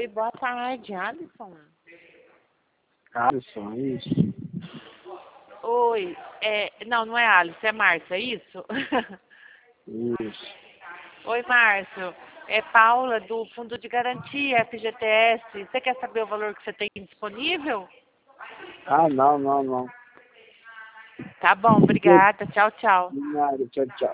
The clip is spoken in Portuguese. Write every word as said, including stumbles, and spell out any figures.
boa tarde, Alisson. Alisson, isso? Oi, é, não, não é Alisson, é Márcio, é isso? Isso. Oi, Márcio. É Paula, do Fundo de Garantia, F G T S. Você quer saber o valor que você tem disponível? Ah, não, não, não. Tá bom, obrigada. Tchau, tchau. De nada, tchau, tchau.